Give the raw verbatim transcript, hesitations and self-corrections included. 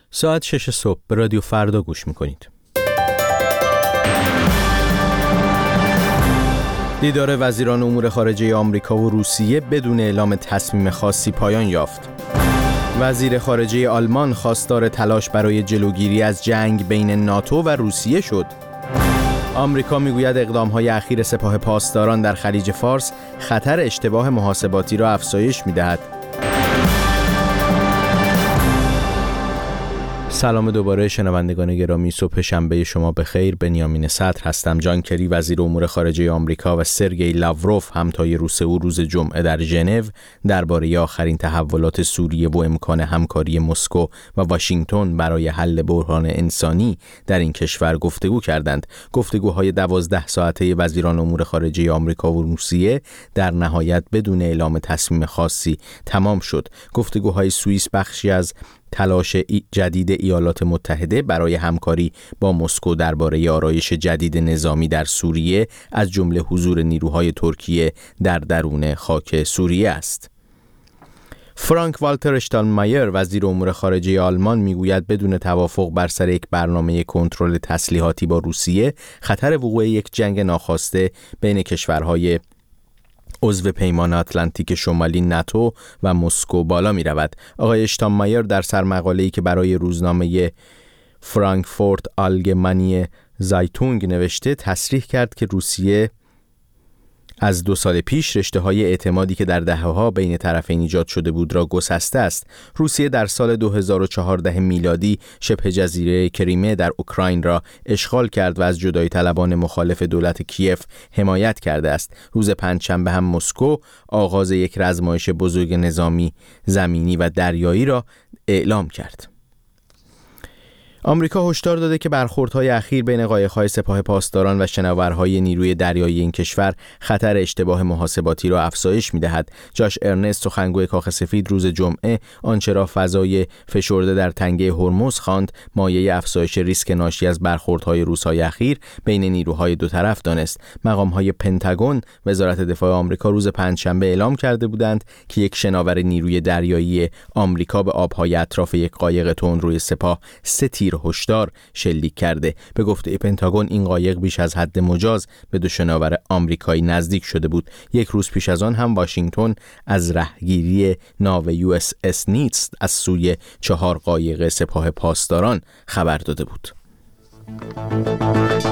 ساعت شش صبح به رادیو فردا گوش میکنید. دیدار وزیران امور خارجه آمریکا و روسیه بدون اعلام تصمیم خاصی پایان یافت. وزیر خارجه آلمان خواستار تلاش برای جلوگیری از جنگ بین ناتو و روسیه شد. آمریکا میگوید اقدام‌های اخیر سپاه پاسداران در خلیج فارس خطر اشتباه محاسباتی را افزایش می‌دهد. سلام دوباره شنوندگان گرامی، صبح شنبه شما بخیر. بنیامین صدر هستم. جان کری وزیر امور خارجه آمریکا و سرگئی لاوروف همتای روس او روز جمعه در ژنو درباره آخرین تحولات سوریه و امکان همکاری مسکو و واشنگتن برای حل بحران انسانی در این کشور گفتگو کردند. گفتگوهای دوازده ساعته وزیران امور خارجه آمریکا و روسیه در نهایت بدون اعلام تصمیم خاصی تمام شد. گفتگوهای سوئیس بخشی از تلاش جدید ایالات متحده برای همکاری با مسکو درباره آرایش جدید نظامی در سوریه از جمله حضور نیروهای ترکیه در درون خاک سوریه است. فرانک والتر اشتالمایر وزیر امور خارجه آلمان میگوید بدون توافق بر سر یک برنامه کنترل تسلیحاتی با روسیه خطر وقوع یک جنگ ناخواسته بین کشورهای عضو پیمان اتلانتیک شمالی ناتو و مسکو بالا می رود. آقای اشتالمایر در سرمقاله‌ای که برای روزنامه فرانکفورت آلگمانی زایتونگ نوشته تصریح کرد که روسیه از دو سال پیش رشته‌های اعتمادی که در دهه‌ها بین طرفین ایجاد شده بود را گسسته است. روسیه در سال دو هزار و چهارده میلادی شبه جزیره کریمه در اوکراین را اشغال کرد و از جدایی طلبان مخالف دولت کیف حمایت کرده است. روز پنجشنبه هم مسکو آغاز یک رزمایش بزرگ نظامی زمینی و دریایی را اعلام کرد. آمریکا هشدار داده که برخوردهای اخیر بین قایق‌های سپاه پاسداران و شناورهای نیروی دریایی این کشور خطر اشتباه محاسباتی را افزایش می‌دهد. جاش ارنست سخنگوی کاخ سفید روز جمعه آنچه را فضای فشرده در تنگه هرمز خواند مایه افزایش ریسک ناشی از برخوردهای روزهای اخیر بین نیروهای دو طرف دانست. مقام‌های پنتاگون وزارت دفاع آمریکا روز پنجشنبه اعلام کرده بودند که یک شناور نیروی دریایی آمریکا به آب‌های اطراف یک قایق تندروی سپاه سه تیر هشدار شلیک کرده. به گفته پنتاگون این قایق بیش از حد مجاز به دو شناور آمریکایی نزدیک شده بود. یک روز پیش از آن هم واشنگتن از رهگیری ناو یو اس اس نیتس از سوی چهار قایق سپاه پاسداران خبر داده بود.